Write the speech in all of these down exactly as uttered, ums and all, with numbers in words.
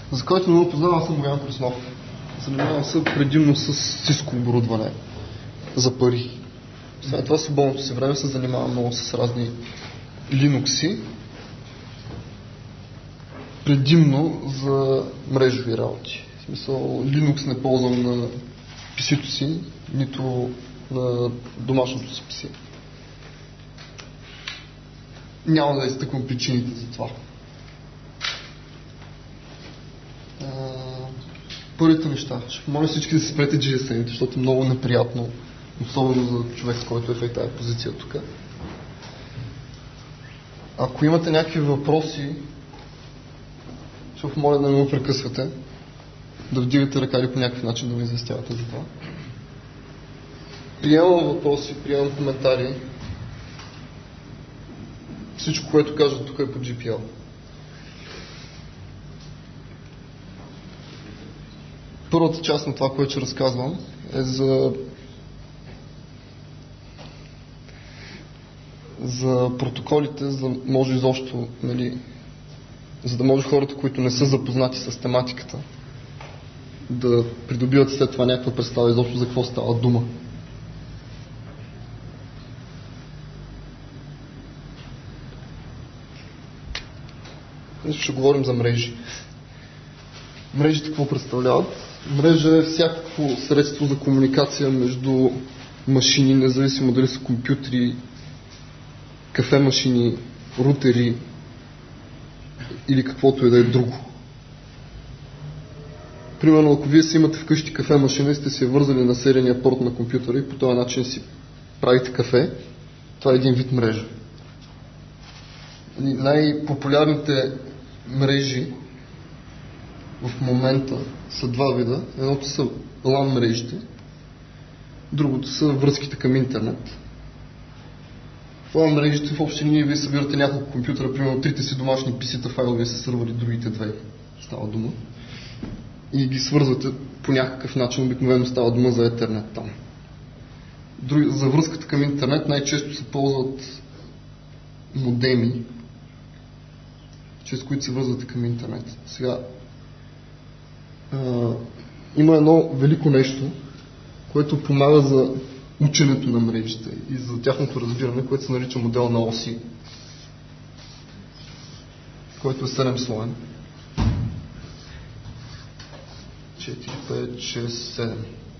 За който не го познавам, аз съм Боян Краснов. Занимавам се предимно с Cisco оборудване за пари. След това свободното си време се занимавам много с разни Linux-и, предимно за мрежови работи. В смисъл, Linux не ползвам на пи си-то си, нито на домашното си пи си. Няма да изтъквам причините за това. Първите неща. Ще помоля всички да се спрете джи ес ем-ите, защото е много неприятно, особено за човек, с който е в тази позиция тук. Ако имате някакви въпроси, ще помоля да не му прекъсвате, да вдигате ръка или по някакъв начин да ме известявате за това. Приемам въпроси, приемам коментари. Всичко, което кажа тук е по джи пи ел. Първата част на това, което ще разказвам, е за за протоколите, за да може изобщо, нали, за да може хората, които не са запознати с тематиката, да придобиват след това някаква представа изобщо за какво става дума. Ще говорим за мрежи. Мрежите какво представляват? Мрежа е всякакво средство за комуникация между машини, независимо дали са компютри, кафе машини, рутери или каквото и да е друго. Примерно, ако вие си имате вкъщи кафе машина и сте си я вързали на серийния порт на компютъра и по този начин си правите кафе, това е един вид мрежа. Най-популярните мрежи в момента са два вида. Едното са лан мрежите, другото са връзките към интернет. В лан мрежите в общи линии вие събирате няколко компютъра, примерно трите си домашни пи си-та файлове са сървъри, другите две става дума. И ги свързвате по някакъв начин, обикновено става дума за Ethernet там. Други, за връзката към интернет най-често се ползват модеми, чрез които се връзвате към интернет. Сега, а, има едно велико нещо, което помага за ученето на мрежите и за тяхното разбиране, което се нарича модел на оси, който е седем слоен. четири, пет, шест, седем.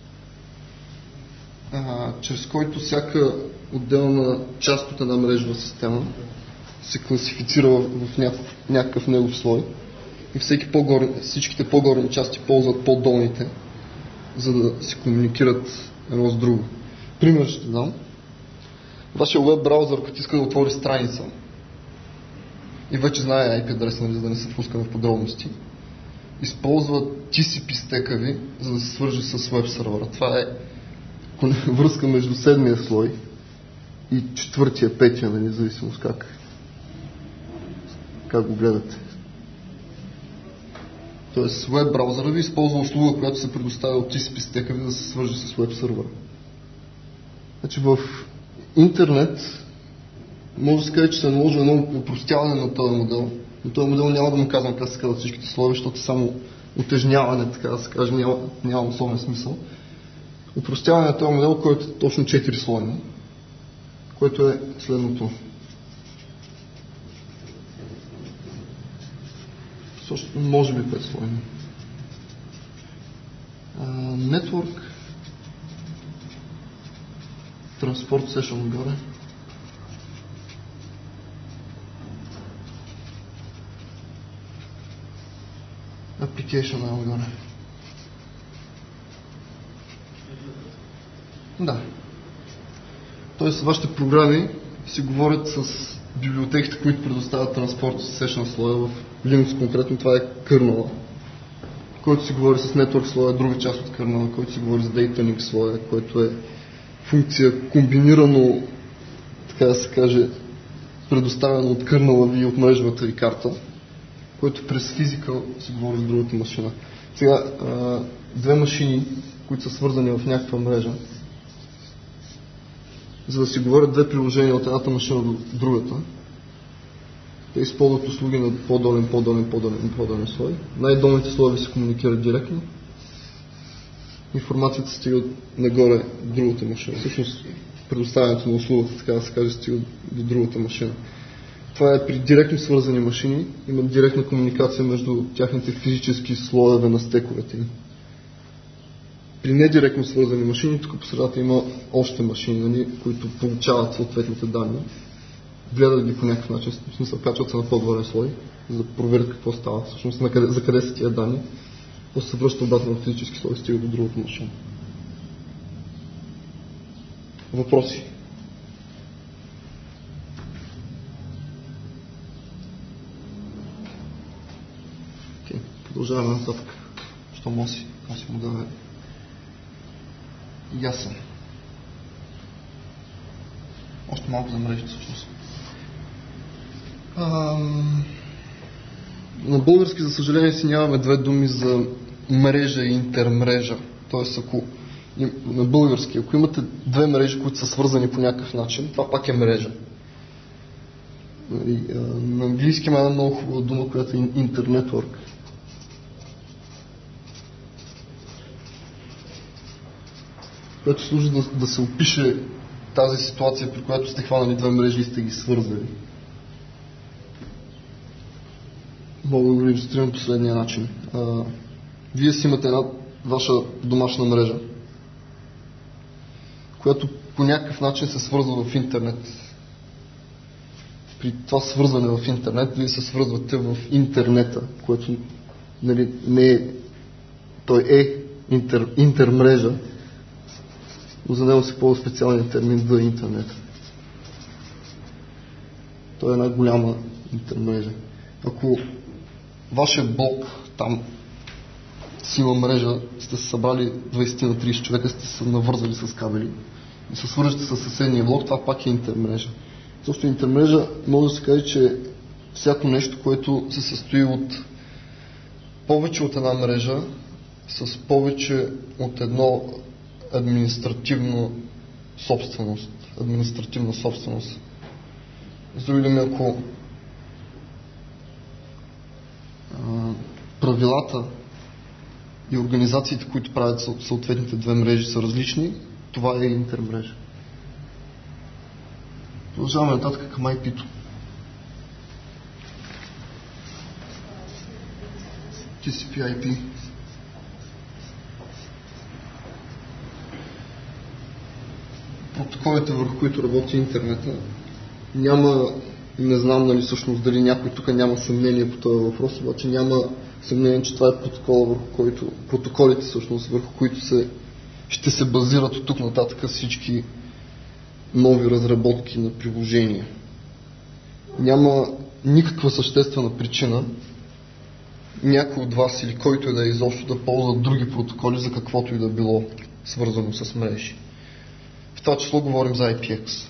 А, чрез който всяка отделна част от една мрежова система се класифицира в някакъв, някакъв негов слой и всеки по-горе, всичките по-горни части ползват по-долните, за да се комуникират едно с друго. Пример ще дам. Вашия веб браузър, като иска да отвори страница и вече знае ай пи адреса, нали, за да не се впускаме в подробности, използва ти си пи стека ви, за да се свържи с веб сървъра. Това е връзка между седмия слой и четвъртия, петия, нали, зависимост как, как го гледате. Тоест, веб браузъра ви използва услуга, която се предоставя от ти си пи стека ви, да се свържи с веб сървъра. Значи в интернет може да се каже, че се наложи едно упростяване на този модел. Но този модел няма да му казвам как се казват всичките слоеве, защото само утежняване, така да се каже, няма, няма особен смисъл. Упростяване на този модел, който е точно четири слойни, което е следното. Също може би пет слойни. Network, Transport Session горе. Application е отгоре. Да. Тоест, вашите програми си говорят с библиотеките, които предоставят транспорт с сешън слоя. В Linux конкретно това е кърнала, който си говори с Network слоя, друга част от кърнала, който си говори с Data Link слоя, който е функция комбинирано, така да се каже, предоставена от кърнала ви и от мрежовата ви карта, който през физикал се говори с другата машина. Сега, две машини, които са свързани в някаква мрежа, за да си говорят две приложения от едната машина до другата, Те използват услуги на по-долен, по-долен, по-долен, по-долен слой. Най-долните слоеве се комуникират директно. Информацията стига нагоре в другата машина. Всъщност предоставянето на услугата, така да се каже, стига до другата машина. Това е при директно свързани машини. Има директна комуникация между тяхните физически слоеве на стековете. При недиректно свързани машини, тук по средата има още машини, нали, които получават съответните данни. Гледат ги по някакъв начин, в смисъл качват се на по-долен слой, за да проверят какво става, всъщност на къде, за къде са тия данни. После се връща обратно на физически слой и стига до другата машина. Въпроси? Okay. Продължаваме нататък. Що моси? Моси модел е ясен. Още малко за мрежите всъщност. Ам... На български, за съжаление, си нямаме две думи за мрежа и интермрежа. Тоест, ако на български, ако имате две мрежи, които са свързани по някакъв начин, това пак е мрежа. На английски има една много хубава дума, която е интернетворк. Което служи да, да се опише тази ситуация, при която сте хванали две мрежи и сте ги свързали. Мога да го иллюстрирам последния начин. А, вие си имате една ваша домашна мрежа, която по някакъв начин се свързва в интернет. При това свързване в интернет, вие се свързвате в интернета, което, нали, не е, той е интер, интермрежа, но за него се ползва специален термин за интернет. Той е една голяма интермрежа. Ако вашия блок там сила мрежа, сте се събрали двайсет на трийсет човека, сте се навързали с кабели и се свържете с съседния блок, това пак е интермрежа. Защото интермрежа може да се каже, че е всяко нещо, което се състои от повече от една мрежа с повече от едно административно собственост. Административна собственост. С други думи, ако а, правилата и организациите, които правят съответните две мрежи, са различни, това е интермрежа. Продължаваме нататък към ай пи-то. ти си пи ай пи. Протоколите, върху които работи интернета, няма, не знам нали всъщност дали някой тук няма съмнение по този въпрос, обаче няма съмнение, че това е протокола, върху който, протоколите всъщност, върху които се, ще се базират от тук нататък всички нови разработки на приложения. Няма никаква съществена причина някой от вас или който и да е изобщо да ползва други протоколи за каквото и да било свързано с мрежи. В това число говорим за ай пи екс.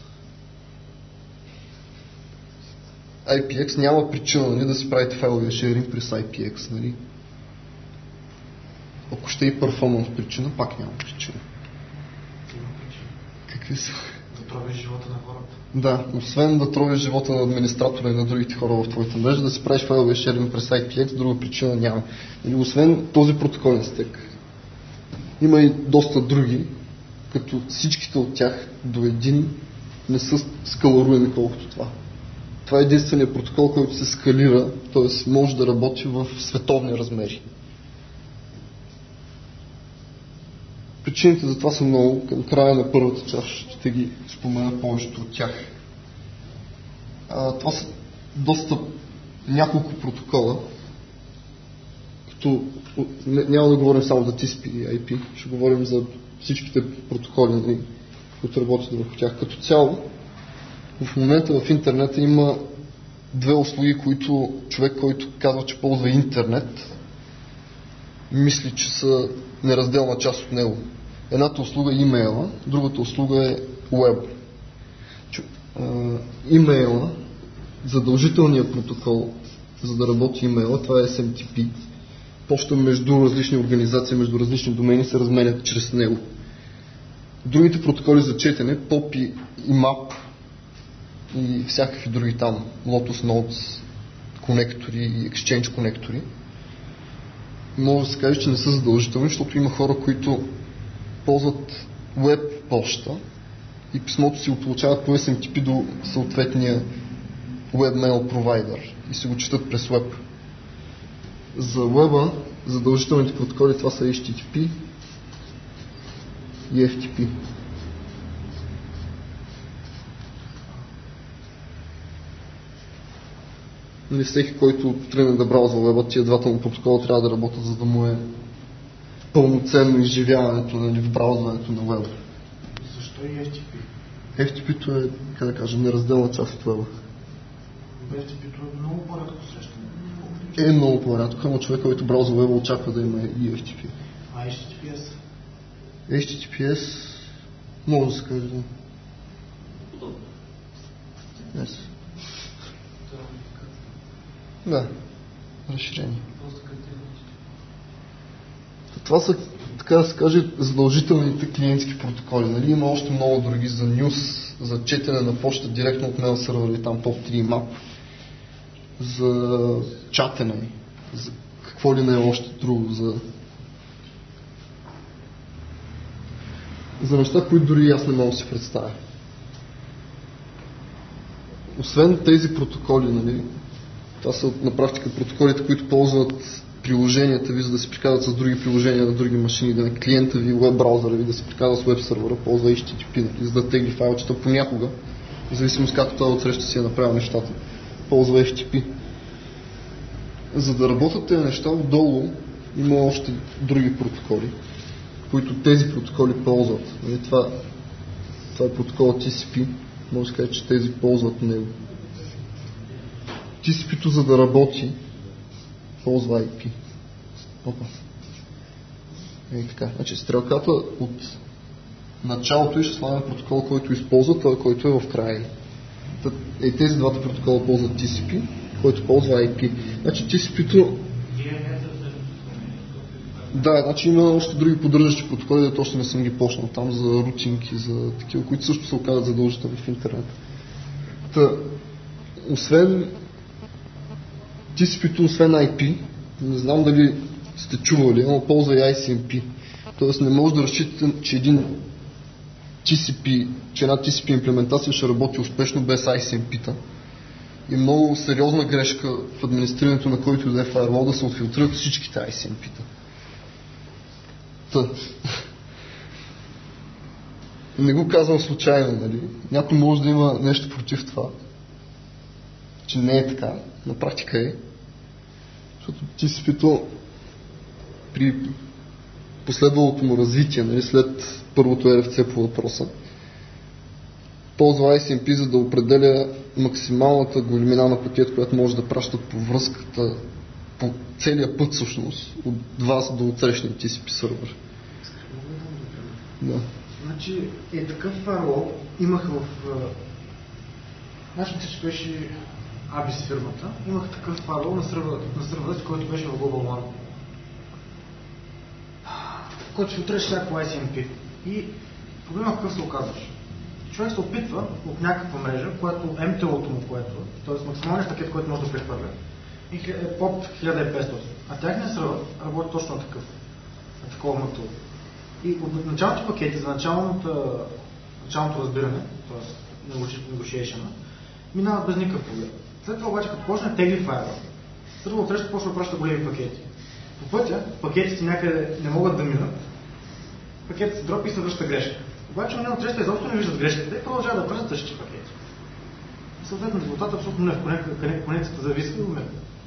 ай пи екс няма причина нали, да си правите файловия шеринг през ай пи екс. Нали. Ако ще и перформанс причина, пак няма причина. Какви са? Да тровиш живота на хората. Да, освен да тровиш живота на администратора и на другите хора в твоята мрежа, да си правиш файловия шеринг през ай пи екс, друга причина няма. Нали, освен този протоколен стек. Има и доста други, като всичките от тях до един не са скаларуеми колкото това. Това е единственият протокол, който се скалира, т.е. може да работи в световни размери. Причините за това са много. Към края на първата част ще ги спомена повечето от тях. А, това са доста няколко протокола, като няма да говорим само за ти си пи и ай пи, ще говорим за всичките протоколи, които работят върху тях. Като цяло, в момента в интернета има две услуги, които човек, който казва, че ползва интернет, мисли, че са неразделна част от него. Едната услуга е имейла, другата услуга е уеб. Имейла, задължителният протокол, за да работи имейла, това е ес ем ти пи. Почта между различни организации, между различни домени се разменят чрез него. Другите протоколи за четене, поп и мап и всякакви други там, Lotus Notes конектори и Exchange конектори. Може да се каже, че не са задължителни, защото има хора, които ползват веб почта и писмото си го получават по Ес Ем Ти Пи до съответния webmail провайдер и си го четат през веб. За веба задължителните протоколи това са Ейч Ти Ти Пи и Еф Ти Пи. Нали, всеки, който тръгне да браузва веба, тия двата му протокола трябва да работят, за да му е пълноценно изживяването, нали, в браузването на веба. Защо и Еф Ти Пи? Еф Ти Пи-то е, как да кажа, неразделна част от веба. Еф Ти Пи-то е много по-рядко срещано. Е много по-рядко, но човек, който браузва веба, очаква да има и Еф Ти Пи. А Ейч Ти Ти Пи Ес? Ейч Ти Ти Пи Ес може да се каже, да. Yes. Да, разширение. Това са, така да се каже, задължителните клиентски протоколи. Нали? Има още много други за нюс, за четене на почта директно от mail сервера, там топ три map, за чатене, за какво ли не е още друго, за за неща, които дори аз не мога да си представя. Освен тези протоколи, нали, това са на практика протоколите, които ползват приложенията ви, за да се приказват с други приложения на други машини, да на клиента ви, веб браузъра ви, да се приказва с веб сервера, ползва Ейч Ти Ти Пи, нали, за да тегли файлчета понякога, в зависимост как това отсреща си е направил нещата, ползва Еф Ти Пи. За да работят тези неща, отдолу има още други протоколи, които тези протоколи ползват. Нали, това, това е протокола Ти Си Пи, може да кажа, че тези ползват него. Ти Си Пи-то, за да работи, ползва Ай Пи. Опа. Ей така. Значи стрелката от началото и ще слагаме протокол, който използва, той, който е в края. Е, тези двата протокола ползват Ти Си Пи, който ползва Ай Пи. Значи Ти Си Пи-то... Да, значи има още други поддържащи протоколи, дето още не съм ги почнал там за рутинг и за такива, които също се оказват задължителни в интернет. Та, освен Ти Си Пи-то, освен Ай Пи, не знам дали сте чували, но ползва и Ай Си Ем Пи. Тоест не може да разчитате, че един Ти Си Пи, че една Ти Си Пи имплементация ще работи успешно без Ай Си Ем Пи-та. И много сериозна грешка в администрирането на който да е фаервол да се отфилтрират всичките Ай Си Ем Пи-та. Та. Не го казвам случайно, нали? Някой може да има нещо против това, че не е така, на практика е. Защото Ти Си Пи-то при последвалото му развитие, нали, след първото Ер Еф Ци по въпроса, ползва Ай Си Ем Пи, за да определя максималната големина на пакет, която може да пращат по връзката по целия път всъщност от вас до отсрещния Ти Си Пи сервер. Да. Значи е такъв фаервол имах в... Значи че беше Абис фирмата, имах такъв фаервол на сервера, който беше в Global One, който филтрираше всяко Ай Си Ем Пи. И проблема какъв се оказваше. Човек се опитва от някаква мрежа, която Ем Ти О-то му, което, т.е. максималният пакет, който може да прехвърля, е под хиляда и петстотин. А тяхният сервер работи точно на такъв, на такова Ем Ти О. И от началните пакети за началното, началното разбиране, т.е. negotiation, минават без никакъв проблем. След това обаче, като почне да тегли файла, сервер отсреща почва да праща големи пакети. По пътя пакетите някъде не могат да минат, пакетът се дропи и се връща грешка. Обаче уния отсреща изобщо не виждат грешката и продължава да пращат същите пакети. Съответно резултатът абсолютно не в конекцията зависи и умира.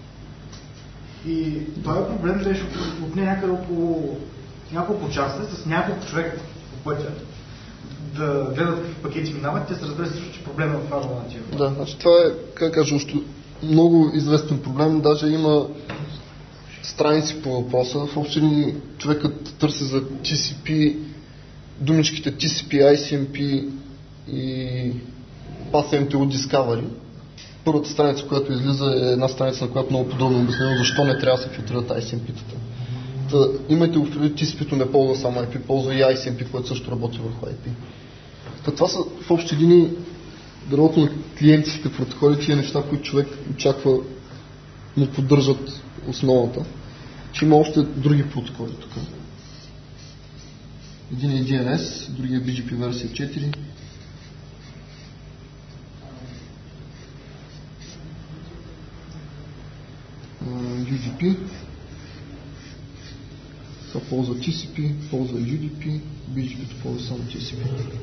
И този проблем беше от някъде около няколко часа с няколко човека по пътя да гледат какви пакети минават, те се разбира също, че проблема е в фарма на тия. Да, значи това е, как кажа, много известен проблем, даже има страници по въпроса. В общини човекът търси за Ти Си Пи, думичките Ти Си Пи, Ай Си Ем Пи и Path Ем Ти О Discovery. Първата страница, която излиза, е една страница, на която много подробно обяснено защо не трябва да се филтрират Ай Си Ем Пи-тата. Та, имайте го предвид, Ти Си Пи-то не ползва само Ай Пи, ползва и Ай Си Ем Пи, което също работи върху Ай Пи. Та, това са в общи линии дървото на клиентските протоколи, тия неща, които човек очаква му поддържат основата. Че има още други протоколи тук. Един е Ди Ен Ес, другия е Би Джи Пи версия четири. Ю Ди Пи. Това ползва Ти Си Пи, ползва Ю Ди Пи, Би Джи Пи ползва само Ти Си Пи.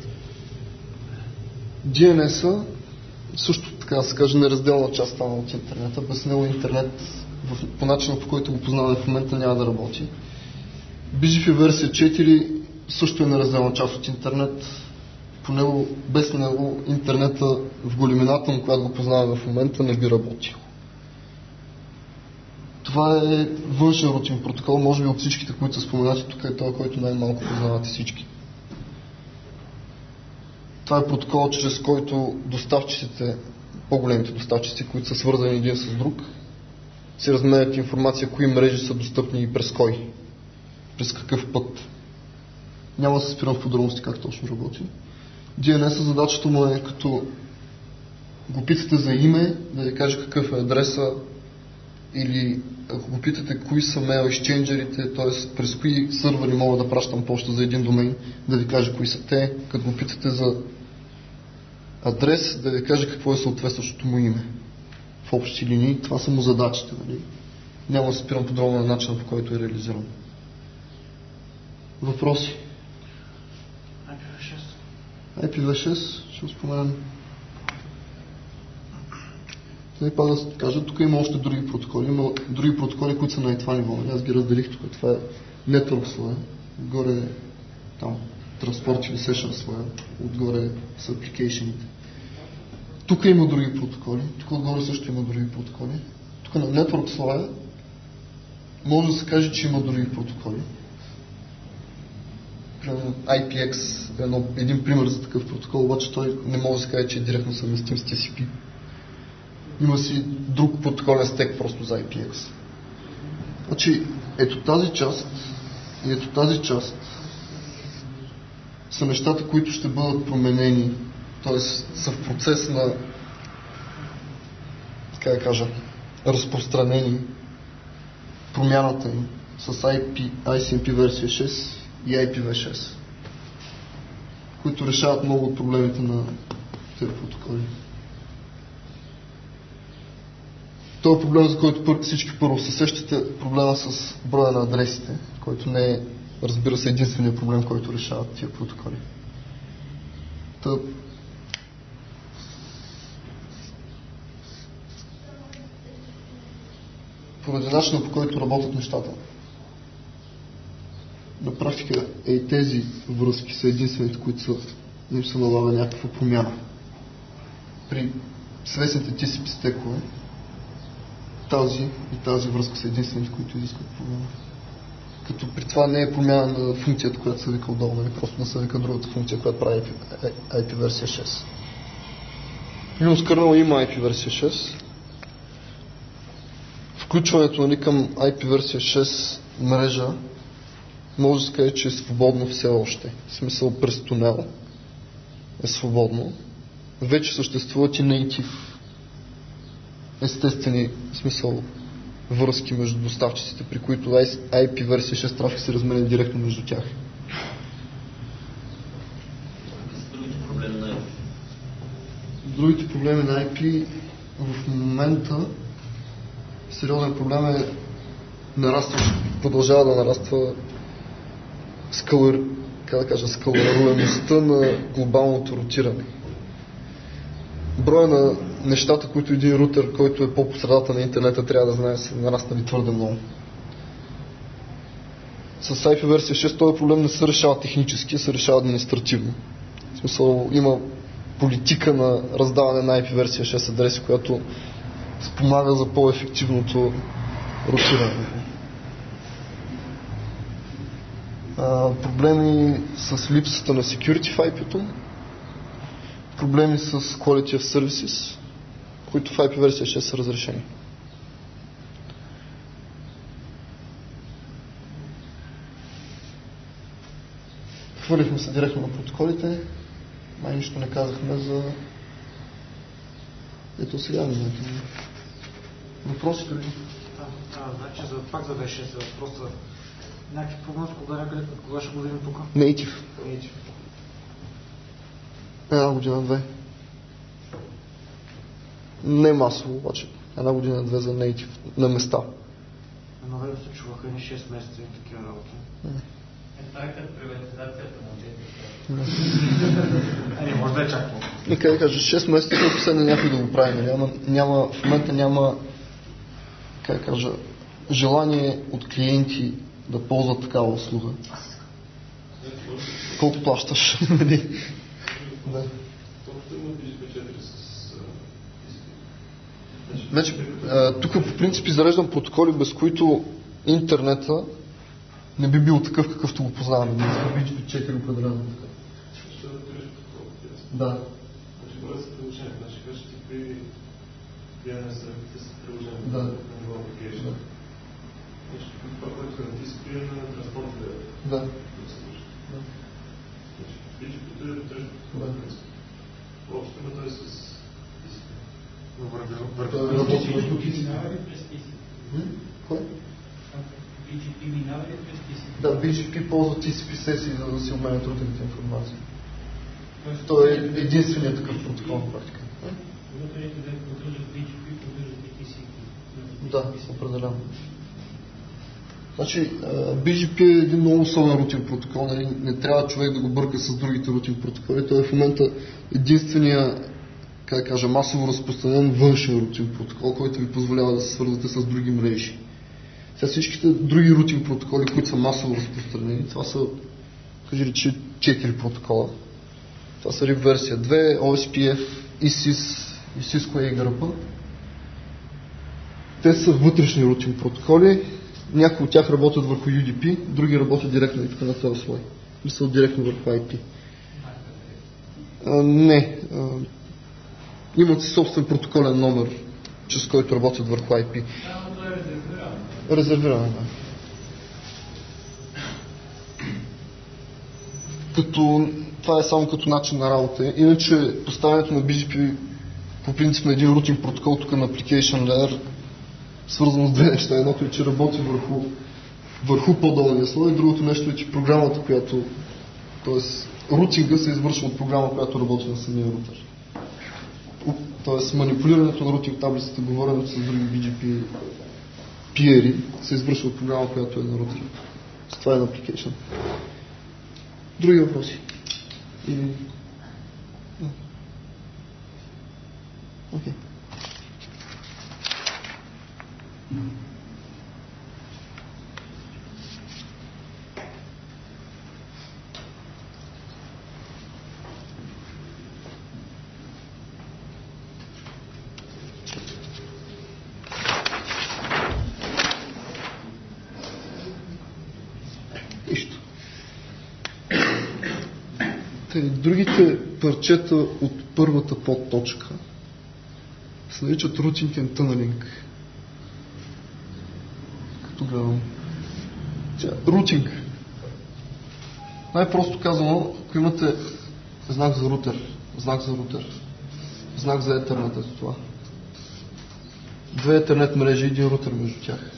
Ди Ен Ес-а също така да се каже неразделна част стана от интернета. Без него интернет в, по начина, по който го познаваме в момента, няма да работи. Би Джи Пи версия четири също е неразделна част от интернет. По него, без него интернета в големината му, която го познаваме в момента, не би работил. Това е външен рутин протокол, може би от всичките, които са споменати тук, е това, който най-малко познавате всички. Това е протокол, чрез който доставчиците, по-големите доставчици, които са свързани един с друг, си разменят информация, кои мрежи са достъпни и през кой, през какъв път. Няма да се спирам в подробности как точно работи. Ди Ен Ес-а задачата му е като го питате за име, да ви каже какъв е адреса, или ако го питате кои са мейл изченджерите, т.е. през кои сървъри мога да пращам почта за един домен, да ви каже кои са те, като го питате за адрес, да ви каже какво е съответстващото му име. В общи линии това са му задачите. Нали? Няма да се спирам подробно на начина, по който е реализиран. Въпроси? Ай Пи Ви шест. Ай Пи Ви шест, ще го споменам. Не пак да се кажа, тук има още други протоколи. Има други протоколи, които са на това ниво. Аз ги разделих тук. Това е Network слоя. Отгоре е там Transport или Session слоя. Отгоре са апликейшените. Тук има други протоколи. Тук отгоре също има други протоколи. Тук на Network слоя може да се каже, че има други протоколи. Ай Пи Екс е едно, един пример за такъв протокол, обаче той не може да се каже, че е директно съвместим с Ти Си Пи. Има си друг протоколен стек просто за Ай Пи Екс. Значи, ето тази част и ето тази част са нещата, които ще бъдат променени, т.е. са в процес на, така да кажа, разпространени промяната им с Ай Пи, Ай Си Ем Пи версия шест и Ай Пи Ви шест, които решават много от проблемите на тези протоколи. Това е проблем, за който всички първо се сещате, проблема с броя на адресите, който не е, разбира се, единственият проблем, който решават тия протоколи. Та... Поради начина, по който работят нещата, на практика и тези връзки са единствените, които са, им се налага някаква промяна. При свестните Ти Си Пи стекове тази и тази връзка са единствените, които изискват промяна. Като при това не е промяна на функцията, която се вика отдолу, нали? Просто да се вика другата функция, която прави Ай Пи версия шест. Linux kernel има Ай Пи версия шест. Включването, нали, към Ай Пи версия шест мрежа може да се каже, че е свободно все още. В смисъл през тунел е свободно. Вече съществуват и native естествени, в смисъл, връзки между доставчиците, при които Ай Пи версия шест трафик се разменя директно между тях. Другите проблеми на Ай Пи? Другите проблеми на Ай Пи в момента сериозен проблем е нарастващ, продължава да нараства скалър, как да кажа, скалъруемостта на глобалното рутиране. Броя на нещата, които един рутер, който е по-посредата на интернета, трябва да знае, са нараснали твърде много. С Ай Пи версия шест този проблем не се решава технически, се решава административно. В смисъл, има политика на раздаване на Ай Пи версия шест адреси, която спомага за по-ефективното рутиране. А, проблеми с липсата на security в Ай Пи-то, проблеми с quality of services, които в Ай Пи версия шест са разрешени. Хвърлихме се директно на протоколите, май нищо не казахме за... Ето сега минуто. Въпросите ли? А, а, значи, за, пак за две хиляди и шеста въпроса. Някакви прогнози, кога някъде, кога ще го видим тук? Native. Native. Една година-две. Не масово, обаче. Една година-две за Native на места. Едно време се чуваха ни шест месеца и такива работи. Е, това е като приватизацията на Ами, може да е чак по. Нека да кажа, шест месеца ако седне някой да го прави. Няма, няма, в момента няма, как да кажа, желание от клиенти да ползват такава услуга. Колко плащаш? Да. Вече, тук по принцип изреждам протоколи, без които интернета не би бил такъв, какъвто го познаваме. Не би бил четири определено. Да. Значи бъде с приложение, значи кажеш ти при приемане сервите с приложение Да. на ниво application. Значи това, което гаранти с приемане на транспортния Да. да. Значи би джи пи-то е тежко. Да. Общо има той с Кой? би джи пи минава ли през ти си пи? Да, би джи пи ползва ти си пи сесии, за да си обменят рутинната информация. Той е единственият такъв протокол на практика. Рутърите, да поддържат би джи пи, поддържат и ти си пи. Да, определено. Значи, би джи пи е един много особен рутин протокол, нали? Не трябва човек да го бърка с другите рутин протоколи. Той е в момента единствения, как да кажа, масово разпространен външен рутин протокол, който ви позволява да се свързвате с други мрежи. Сега всичките други рутин протоколи, които са масово разпространени, това са, кажи речи, четири протокола. Това са рип версия две, о ес пи еф, и сис и Cisco и джи ар пи. Те са вътрешни рутин протоколи. Някои от тях работят върху ю ди пи, други работят директно и така на този слой. Мисля директно върху ай пи. А, не. А, имат си собствен протоколен номер, чрез който работят върху ай пи. Резервиране, да. Като, това е само като начин на работа. Иначе поставянето на би джи пи по принцип на един рутин протокол тук на Application Layer, свързано с две неща. Едното е, че работи върху, върху по-долния слой, и другото нещо е, че програмата, която, т.е. рутинга се извършва от програма, която работи на самия рутер. Т.е. манипулирането на рутинг таблицата, говоренето с други би джи пи пиери, се извършва от програма, която е на рутер. С това е на Application. Други въпроси? Или... Окей. Okay. Нищо. Другите парчета от първата подточка се наричат Routing and Tunneling. Като гледам. Routing. Най-просто казано, ако имате знак за рутер, знак за рутер, знак за Ethernet, ето това. Две Ethernet мрежи и един рутер между тях.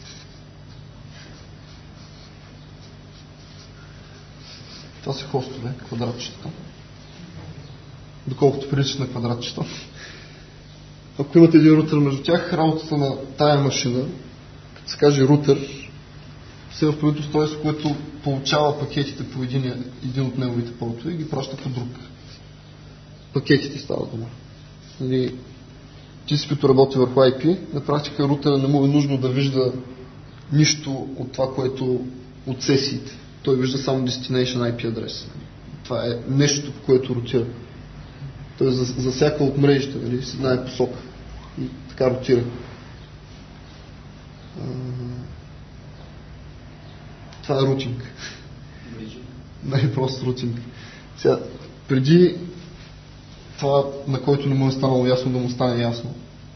Това са хостове, квадратчета. Доколкото приличат на квадратчета. Ако имате един рутер между тях, работата на тая машина, като се каже рутер, се в правито устройство, което получава пакетите по един, един от неговите портове и ги праща по друг. Пакетите става дума. Нали, ти си като работи върху ай пи, на практика рутера не му е нужно да вижда нищо от това, което от сесиите. Той вижда само destination ай пи адрес. Това е нещо, по което ротира. Той за, за всяка от мрежите, нали, с една е посока. И така ротира. Това е рутинг. Най-прост рутинг. Сега, преди това, на който не му е станало ясно, да му стане ясно,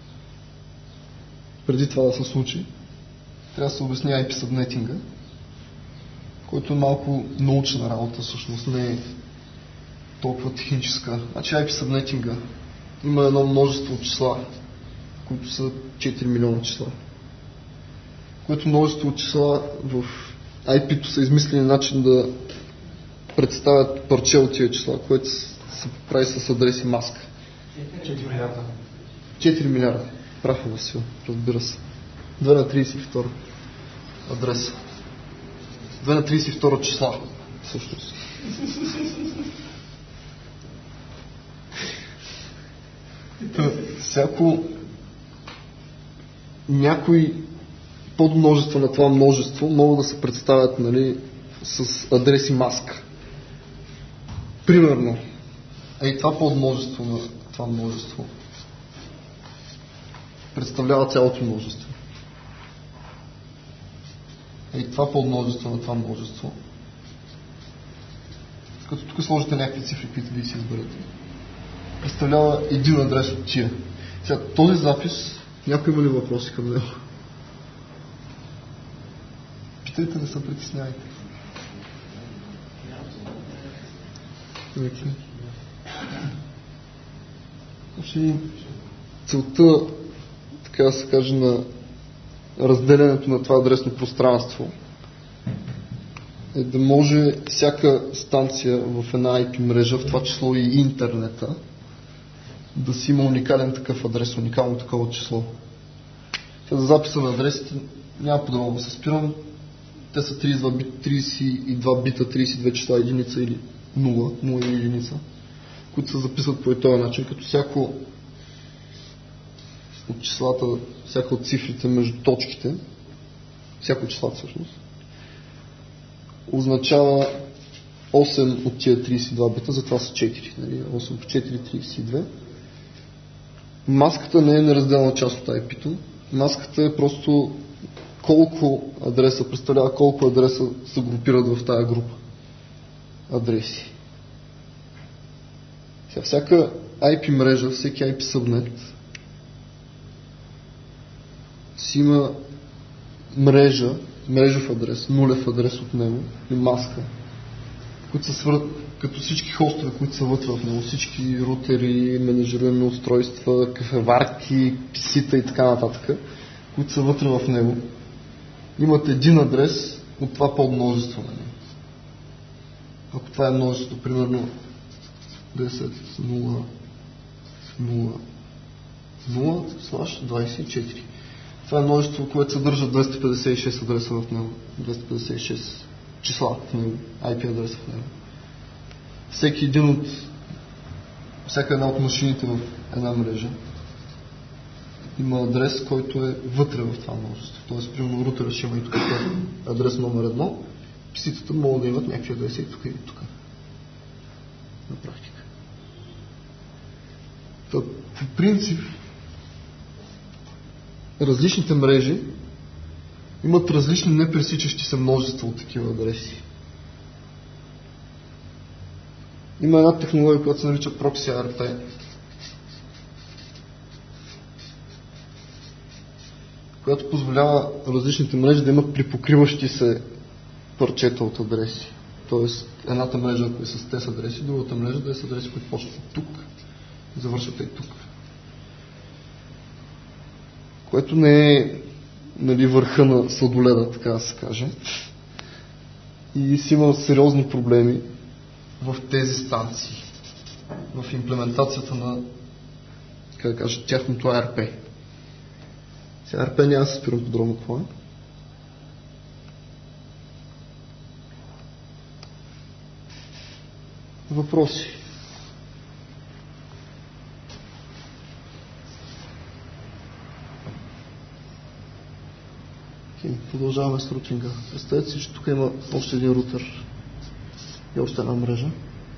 преди това да се случи, трябва да се обясни ай пи събнетинга, който е малко научна работа, всъщност не е толкова техническа. Значи ай пи събнетинга има едно множество от числа, които са четири милиона числа. Което множество числа в ай пи-то са измислени начин да представят парче от тия числа, което се прави с адрес и маска. четири милиарда. четири милиарда. Прав е, Васил, разбира се. две на тридесет и втора адреса. две на тридесет и втора числа. Всъщност. Та, всяко някои подмножества на това множество могат да се представят, нали, с адрес и маска. Примерно, а и това подмножество на това множество представлява цялото множество. И това подмножество на това множество, като тук сложите някакви цифри, които вие си изберете, представлява един адрес от тия. Сега, този запис, някой има ли въпроси към него? Питайте, да се притесняйте. Okay. Целта, така да се каже, на разделянето на това адресно пространство е да може всяка станция в една ай пи мрежа, в това число и интернета, да си има уникален такъв адрес, уникално такова число. За записа на адресите няма подробно да се спирам. Те са тридесет и два бита, тридесет и два бита, тридесет и две числа, единица или нула, нула или единица, които се записват по този начин, като всяко от числата, всяка от цифрите между точките, всяко от числата всъщност, означава осем от тия тридесет и два бита, затова са четири. Нали? осем по четири, тридесет и две. Маската не е неразделна част от ай пи-то. Маската е просто колко адреса, представлява колко адреса се групират в тая група адреси. Сега, всяка ай пи мрежа, всеки ай пи subnet си има мрежа, мрежов адрес, нулев адрес от него и маска, които са свързани, като всички хостове, които са вътре в него, всички рутери, менеджеруеми устройства, кафеварки, писита и така нататък, които са вътре в него, имат един адрес от това подмножество на него. Ако това е множество, примерно десет, нула, нула, нула, слаш, двадесет и четири. Това е множество, което съдържа двеста петдесет и шест адреса в него, двеста петдесет и шест числа в него, ай пи адреса в него. Всеки един от, всяка една от машините в една мрежа има адрес, който е вътре в това множество. Тоест, примерно, рутера ще има и тук адрес номер едно, писитата могат да имат някакви адреси и тук и тук. На практика. Та, по принцип, различните мрежи имат различни непресичащи се множества от такива адреси. Има една технология, която се нарича Proxy ей ар пи, която позволява различните мрежи да имат припокриващи се парчета от адреси. Тоест, едната мрежа е с тези адреси, другата мрежа да е с адреси, които почват от тук и завършват и тук. Което не е, нали, върха на сладоледа, така да се каже. И си има сериозни проблеми в тези станции, в имплементацията на, как да кажа, тяхното ей ар пи. Сега ей ар пи няма да се спирам подробно какво е. Въпроси? Okay, продължаваме с рутинга. Представете си, че тук има още един рутер и още една мрежа.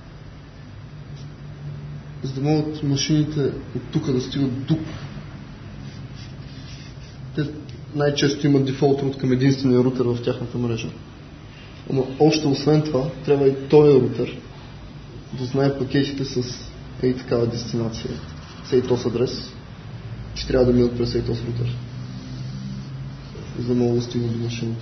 За да могат машините от тук да стигат до тук, те най-често имат дефолт рут към единствения рутер в тяхната мрежа. Но още освен това, трябва и този рутер да знае пакетите с ей такава дестинация, с ей тос адрес, че трябва да минат през ей тос рутер, за да могат да стигнат до машината.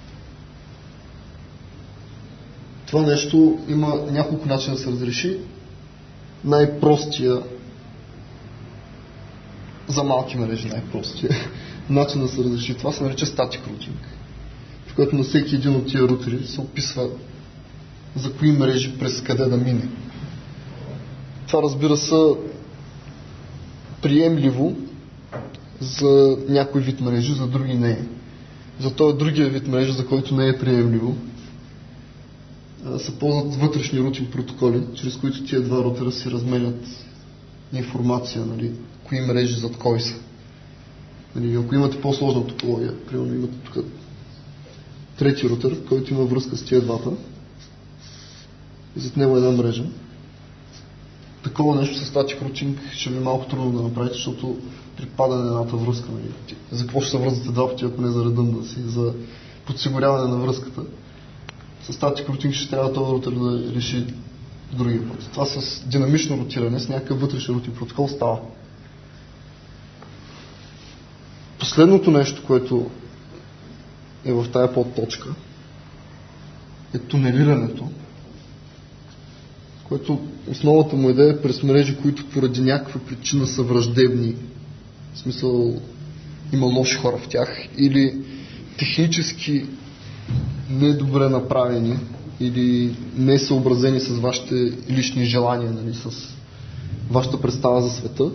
Това нещо има няколко начина да се разреши. Най-простия за малки мрежи най-простия начин да се разреши това се нарича static routing, в който на всеки един от тия рутери се описва за кои мрежи през къде да мине. Това, разбира се, приемливо за някой вид мрежи, за други не е. За този другия вид мрежи, за който не е приемливо, се ползват вътрешни рутинг протоколи, чрез които тия два рутера си разменят информация, нали, кои мрежи зад кой са. Нали, ако имате по-сложна топология, примерно имате тук трети рутер, който има връзка с тия двата, и зад него една мрежа. Такова нещо с static routing ще ви е малко трудно да направите, защото при падане на едната връзка, нали, за какво ще се връзвате два пъти, ако не за редънданси, за подсигуряване на връзката. С static routing ще трябва този рутер да реши другия път. Това с динамично ротиране, с някакъв вътрешен рутинг протокол става. Последното нещо, което е в тая подточка, е тунелирането, което основната му идея е през мрежи, които поради някаква причина са враждебни, в смисъл има лоши хора в тях, или технически недобре направени, или не съобразени с вашите лични желания, нали, с вашата представа за света,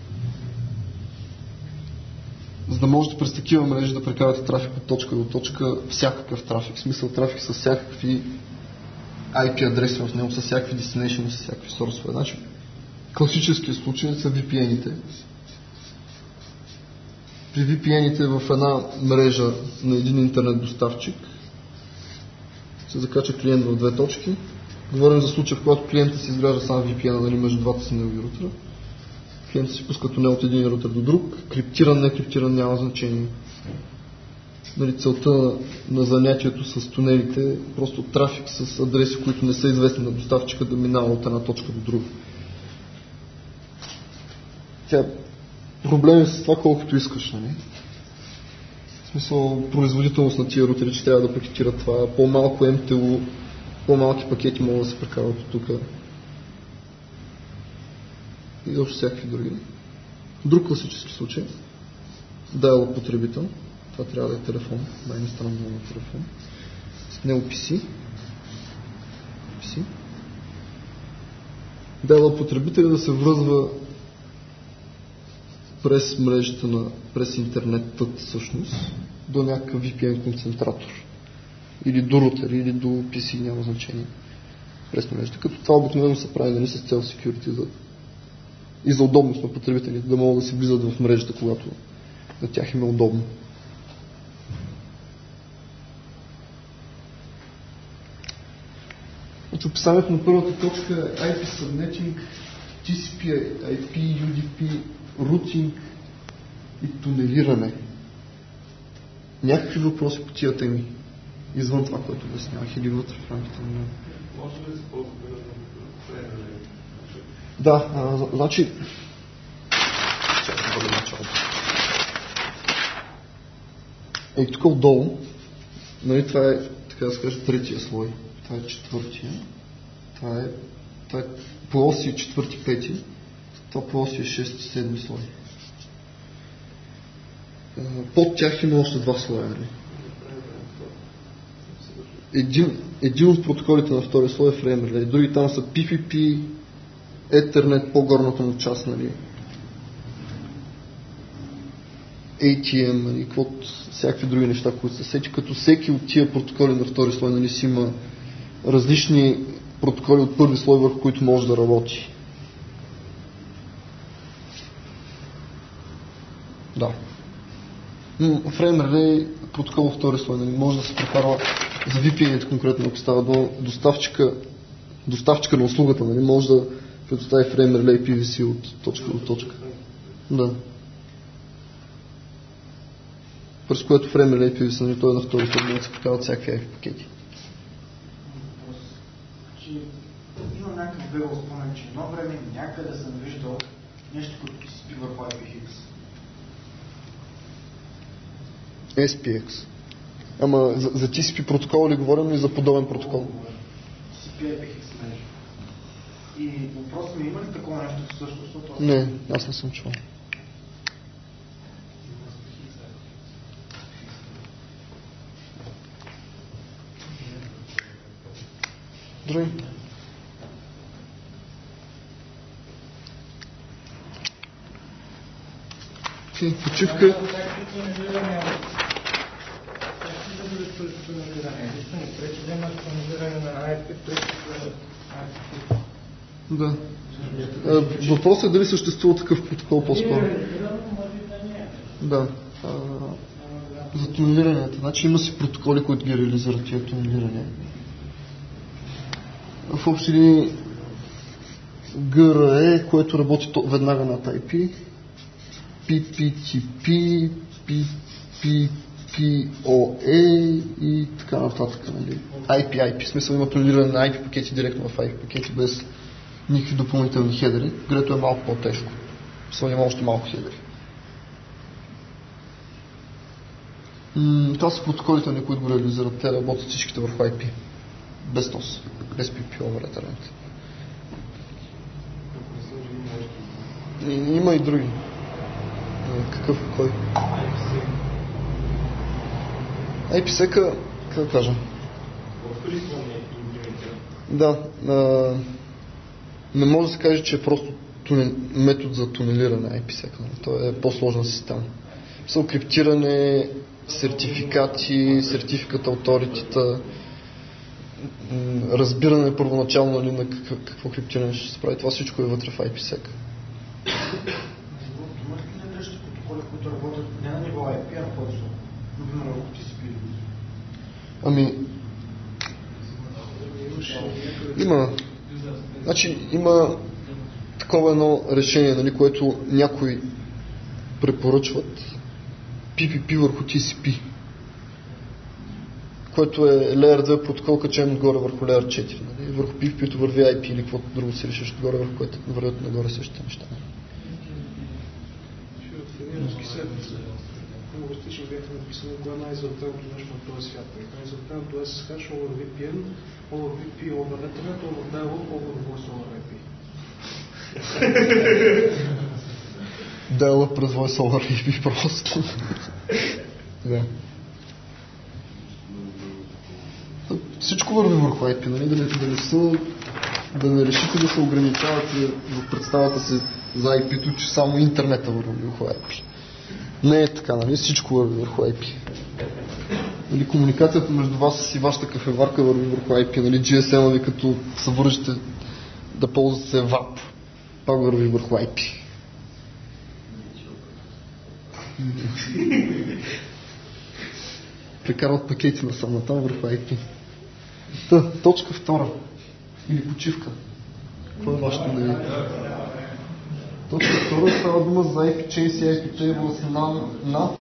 за да можете през такива мрежи да прекарате трафик от точка до точка, всякакъв трафик, в смисъл трафик с всякакви ай пи адреси в него, с всякакви destination, с всякакви сорсове. Значи, класически случаи са ви пи ен-ите. При ви пи ен-ите в една мрежа на един интернет доставчик се закача клиент в две точки. Говорим за случай, в който клиентът си изгражда сам ви пи ен, нали, между двата си негови рутера. Клиентът си пуска тунел от един рутер до друг. Криптиран, не криптиран няма значение. Нали, целта на, на занятието с тунелите е просто трафик с адреси, които не са известни на доставчика, да минава от една точка до друга. Тя проблем е с това колкото искаш, нали? В смисъл, производителност на тия рутери, че трябва да пакетират това, по-малко ем те ю, по-малки пакети могат да се прекарват от тук. И още всякакви други. Друг класически случай, dial потребител, това трябва да е телефон, най-нестранно на телефон, с него пи си. пи си. Dial потребителя да се връзва през мрежата на, през интернетът всъщност, до някакъв ви пи ен концентратор. Или до рутер, или до пи си, няма значение. През мрежата. Като това обикновено се прави, нали, с цел security за... и за удобност на потребителите, да могат да се влизат в мрежата, когато на тях им е удобно. Значи, описанието на първата точка е ай пи Subnetting, ти си пи, ай пи, ю ди пи, рутинг и тунелиране. Някакви въпроси по тия теми, извън това, което обяснявах, или вътре в рамките на него. Може ли да се ползва време? Да, а, значи... Чакай, бъде начало. Ей, тук отдолу, нали, това е, така да се каже, третия слой. Това е четвъртия. Това е, това е по оси четвърти, пети. Това по оси е шести, седми слой. Под тях има още два слоя. Нали? Един, един от протоколите на втория слой е фрейм релей. Други там са пи пи пи, Ethernet, по-горната му част, нали? ей ти ем, нали? Каквото, всякакви други неща, които са сети. Като всеки от тия протоколи на втори слой, нали, си има различни протоколи от първи слой, върху които може да работи. Да. Frame Relay, протокол във втори слой, нали, може да се прекарва за ви пи ен-ите конкретно, ако става до доставчика, доставчика на услугата, нали, може да предостави Frame Relay пи ви си от точка до точка. Да. През което Frame Relay пи ви си, нали, той е на втори слой, може да се прекарват всякакви ай пи пакети. Имам някакъв бегал спомен, че едно време някъде съм виждал нещо, което ти спи върху ай пи икс. ес пи екс. Ама за, за ти си пи протокол ли говорим или за подобен протокол? си пи ай пи икс мрежа. И въпросът ми, има ли такова нещо всъщност? Не, аз не съм чувал. Други? Окей, почивка. Да. Въпросът е дали съществува такъв протокол по-скоро. Да. А, за тунелирането. Значи има си протоколи, които ги реализират тия тунелирания. В общи линии Г Р Е, което работи веднага над Ай Пи, Пи Пи Ти Пи, Пи Пи Пи О Е и така нататък. Нали? Ай Пи Ай Пи, в смисъл има тунелиране на Ай Пи пакети директно в Ай Пи пакети без никакви допълнителни хедери, където е малко по-тежко. Смисъл има още малко хедери. М- това са протоколите, на които го реализират. Те работят всичките върху Ай Пи. Без тос, без Пи Пи over Ethernet. И, има и други. Какъв? Кой? Ай Пи сек-а, как да кажа? Да. А, не може да се каже, че е просто тунел, метод за тунелиране Ай Пи сек. То е по-сложна система. Са криптиране, сертификати, сертификат authority-та, разбиране първоначално нали, на какво, какво криптиране ще се прави. Това всичко е вътре в Ай Пи сек. Има ли нещо протоколи, които работят не на ниво Ай Пи, а просто любимо върху Ти Си Пи? Ами, има. Значи, има такова едно решение, нали, което някои препоръчват Пи Пи Пи върху Ти Си Пи, което е Layer две протокол, качен отгоре върху Layer четири. Нали? Върху Пи Пи Пи-то върви Ай Пи или каквото друго си решиш отгоре, върху което вървят нагоре същите неща. Логистично бяха написани кое е най-изразителното нещо на този свят. Най-изразителното е Ес Ес Ейч over Ви Пи Ен, over Ви Пи over Ethernet, over Dialog, over Voice over Ай Пи. Dialog през Voice over Ай Пи просто. Да. Всичко върви върху Ай Пи, нали? Да не, да не, са, да не решите да се ограничавате в представата си за Ай Пи-то, че само интернета върви върху Ай Пи. Не е така, нали? Всичко върви върху Ай Пи. Нали, комуникацията между вас и вашата кафеварка върви върху Ай Пи, нали? Джи Ес Ем-а ви като съвържете да ползвате вап, пак върви върху Ай Пи. Прекарват пакети на самотам върху Ай Пи. Та, точка втора. Или почивка. Какво е вашето мнение? Точка втора става дума за Ай Пи Chains и Ай Пи Tables на, на